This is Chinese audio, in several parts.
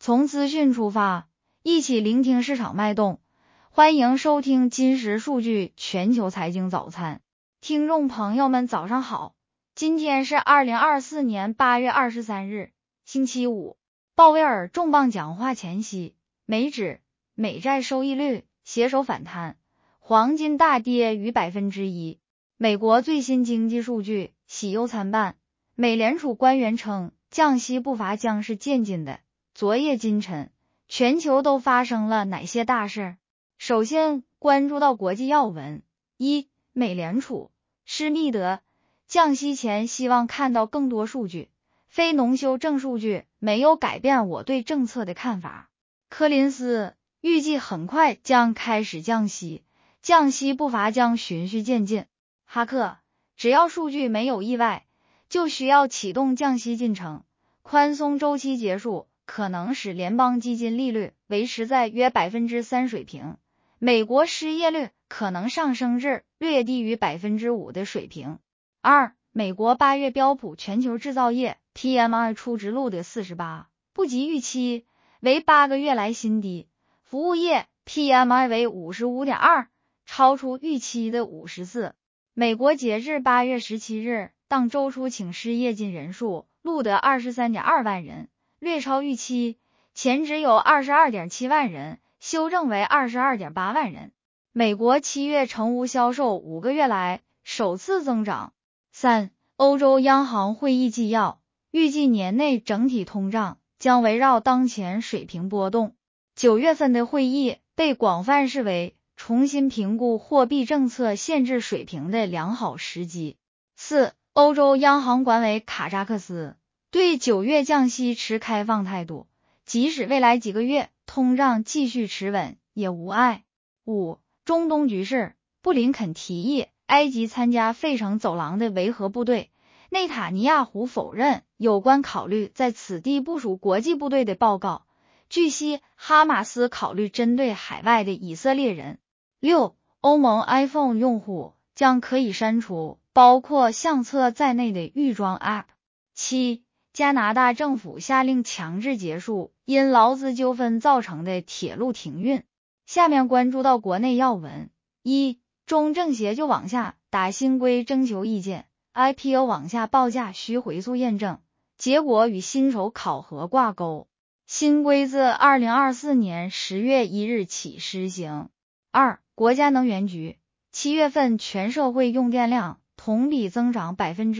从资讯出发，一起聆听市场脉动。欢迎收听今时数据全球财经早餐。听众朋友们早上好，今天是2024年8月23日，星期五。鲍威尔重磅讲话前夕，美指、美债收益率携手反弹，黄金大跌逾 1%。美国最新经济数据喜忧参半，美联储官员称降息步伐将是渐进的。昨夜今晨，全球都发生了哪些大事？首先关注到国际要闻。一、美联储施密德降息前希望看到更多数据，非农修正数据没有改变我对政策的看法。柯林斯预计很快将开始降息，降息步伐将循序渐进。哈克只要数据没有意外，就需要启动降息进程，宽松周期结束可能使联邦基金利率维持在约 3% 水平，美国失业率可能上升至略低于 5% 的水平。二、美国8月标普全球制造业 PMI 初值录得48，不及预期，为8个月来新低。服务业 PMI 为 55.2， 超出预期的54。美国截至8月17日当周出请失业金人数录得 23.2 万人，略超预期，前值有 22.7 万人，修正为 22.8 万人。美国7月成屋销售5个月来首次增长。三、欧洲央行会议纪要，预计年内整体通胀将围绕当前水平波动。9月份的会议被广泛视为重新评估货币政策限制水平的良好时机。四、欧洲央行管委卡扎克斯对9月降息持开放态度，即使未来几个月通胀继续持稳也无碍。五、中东局势，布林肯提议埃及参加费城走廊的维和部队，内塔尼亚胡否认有关考虑在此地部署国际部队的报告。据悉，哈马斯考虑针对海外的以色列人。六、欧盟 iPhone 用户将可以删除包括相册在内的预装 App。七、加拿大政府下令强制结束因劳资纠纷造成的铁路停运。下面关注到国内要闻。一、中证协就往下打新规征求意见 ，IPO 往下报价需回溯验证，结果与薪酬考核挂钩。新规自2024年10月1日起施行。二、国家能源局7月份全社会用电量同比增长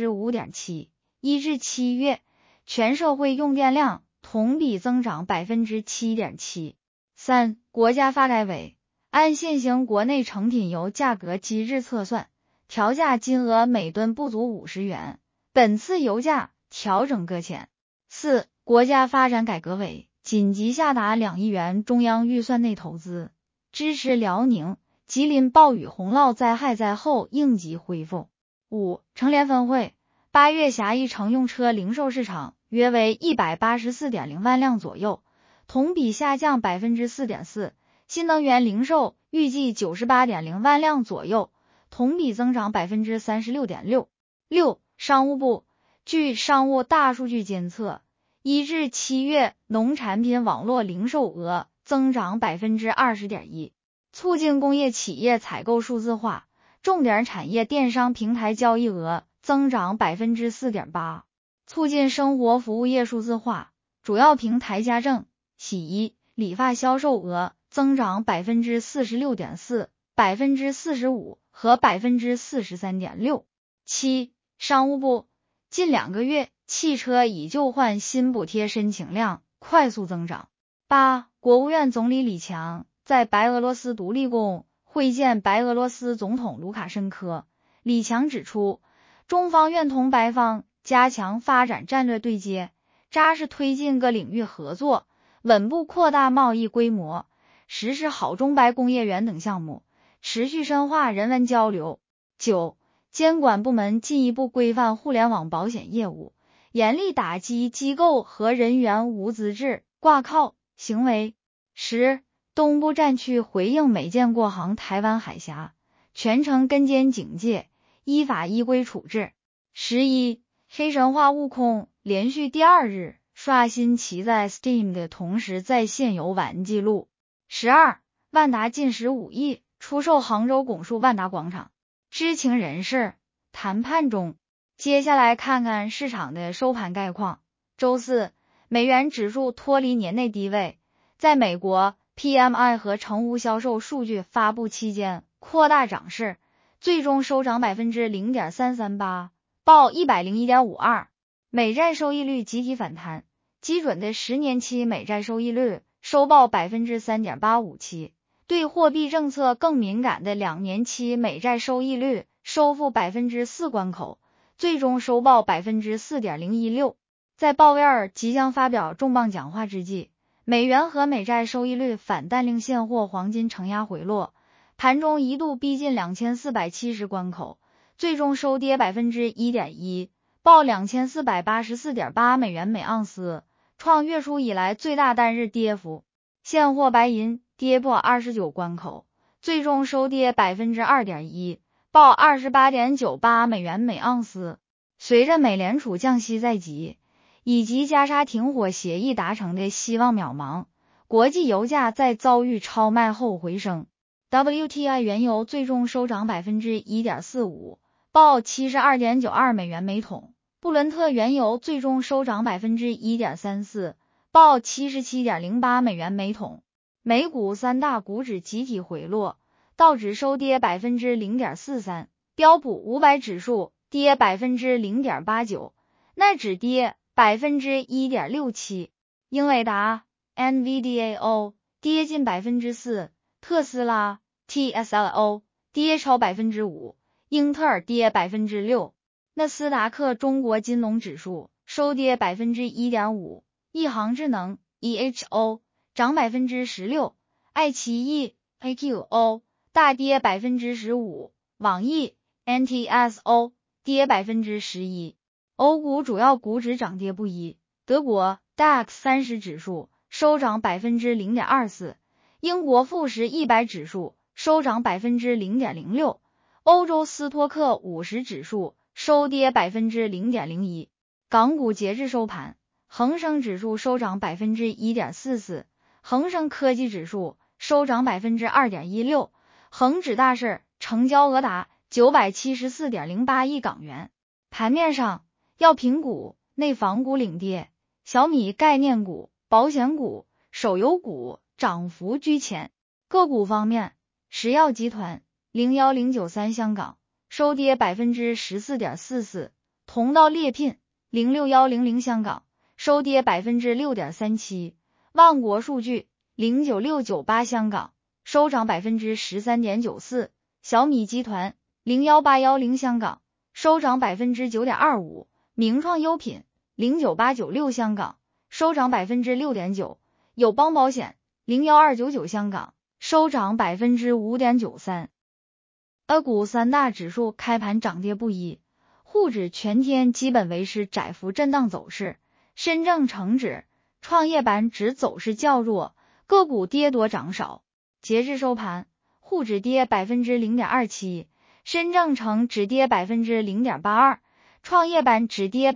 5.7%， 1至7月全社会用电量同比增长 7.7%。三、国家发改委按现行国内成品油价格机制测算，调价金额每吨不足50元，本次油价调整搁浅。四、国家发展改革委紧急下达2亿元中央预算内投资，支持辽宁、吉林暴雨洪涝灾害灾后应急恢复。五、成联分会8月狭义乘用车零售市场约为 184.0 万辆左右，同比下降 4.4%， 新能源零售预计 98.0 万辆左右，同比增长 36.6%。六、商务部据商务大数据监测，1至7月农产品网络零售额增长 20.1%， 促进工业企业采购数字化，重点产业电商平台交易额增长 4.8%， 促进生活服务业数字化，主要平台家政、洗衣、理发销售额增长 46.4%、45% 和 43.6%。七、商务部近2个月汽车以旧换新补贴申请量快速增长。八、国务院总理李强在白俄罗斯独立宫会见白俄罗斯总统卢卡申科。李强指出，中方愿同白方加强发展战略对接，扎实推进各领域合作，稳步扩大贸易规模，实施好中白工业园等项目，持续深化人文交流。九、监管部门进一步规范互联网保险业务，严厉打击机构和人员无资质挂靠行为。十、东部战区回应美舰过航台湾海峡，全程跟监警戒，依法依规处置。11、黑神话悟空连续第2日刷新其在 Steam 的同时在线游玩记录。12. 万达近15亿出售杭州拱墅万达广场，知情人士谈判中。接下来看看市场的收盘概况。周四，美元指数脱离年内低位，在美国 PMI 和成屋销售数据发布期间扩大涨势，最终收涨 0.338%， 报 101.52。 美债收益率集体反弹，基准的10年期美债收益率收报 3.857%， 对货币政策更敏感的2年期美债收益率收复 4% 关口，最终收报 4.016%。 在鲍威尔即将发表重磅讲话之际，美元和美债收益率反弹令现货黄金承压回落，盘中一度逼近2470关口，最终收跌 1.1%， 报 2484.8 美元每盎司，创月初以来最大单日跌幅。现货白银跌破29关口，最终收跌 2.1%， 报 28.98 美元每盎司。随着美联储降息在即，以及加沙停火协议达成的希望渺茫，国际油价在遭遇超卖后回升。WTI 原油最终收涨 1.45%， 报 72.92 美元每桶。布伦特原油最终收涨 1.34%， 报 77.08 美元每桶。美股三大股指集体回落，道指收跌 0.43%， 标普500指数跌 0.89%， 纳指跌 1.67%， 英伟达 NVDAO 跌近 4%， 特斯拉 TSLO 跌超 5%， 英特尔跌 6%。 纳斯达克中国金龙指数收跌 1.5%， 亿航智能 EHO 涨 16%， 爱奇艺 AQO 大跌 15%， 网易 NTSO 跌 11%。 欧股主要股指涨跌不一，德国 DAX 30指数收涨 0.24%， 英国富时100指数收涨 0.06%， 欧洲斯托克50指数收跌 0.01%。 港股截至收盘，恒生指数收涨 1.44%， 恒生科技指数收涨 2.16%， 恒指大市成交额达 974.08 亿港元。盘面上，药品股、内房股领跌，小米概念股、保险股、手游股涨幅居前。个股方面，石药集团01093香港收跌 14.44%， 同道猎聘06100香港收跌 6.37%， 万国数据09698香港收涨 13.94%， 小米集团01810香港收涨 9.25%， 名创优品09896香港收涨 6.9%， 友邦保险01299香港收涨 5.93%。 A 股三大指数开盘涨跌不一，沪指全天基本维持窄幅震荡走势，深证成指、创业板指走势较弱，个股跌多涨少。截至收盘，沪指跌 0.27%， 深证成指跌 0.82%， 创业板指跌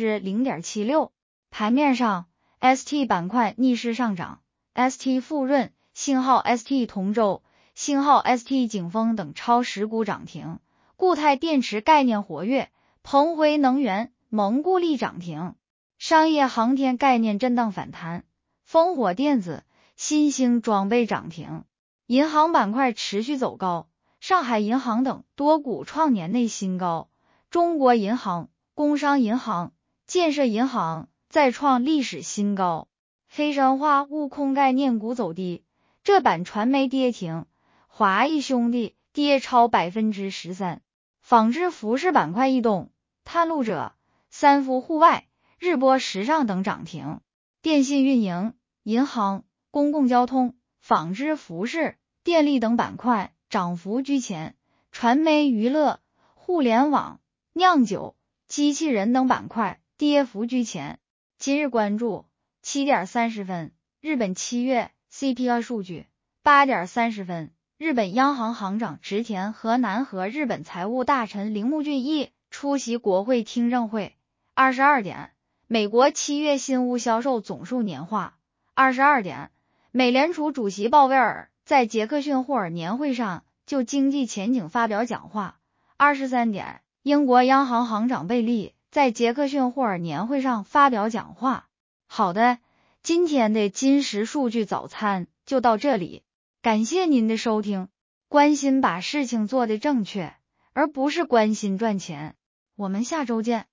0.76%。 盘面上， ST 板块逆势上涨， ST 富润、信号 ST 同舟、信号 ST 景丰等超10股涨停，固态电池概念活跃，鹏辉能源、蒙固力涨停。商业航天概念震荡反弹，烽火电子、新兴装备涨停。银行板块持续走高，上海银行等多股创年内新高，中国银行、工商银行、建设银行再创历史新高。黑神话悟空概念股走低，浙版传媒跌停，华谊兄弟跌超 13%。 纺织服饰板块异动，探路者、三福户外、日播时尚等涨停。电信运营、银行、公共交通、纺织服饰、电力等板块涨幅居前，传媒娱乐、互联网、酿酒、机器人等板块跌幅居前。今日关注7点30分，日本7月 CPI 数据。8点30分，日本央行行长植田和南和日本财务大臣铃木俊一出席国会听证会。22点， 美国7月新屋销售总数年化。22点，美联储主席鲍威尔在杰克逊霍尔年会上就经济前景发表讲话。23点，英国央行行长贝利在杰克逊霍尔年会上发表讲话。好的，今天的金石数据早餐就到这里，感谢您的收听。关心把事情做得正确，而不是关心赚钱。我们下周见。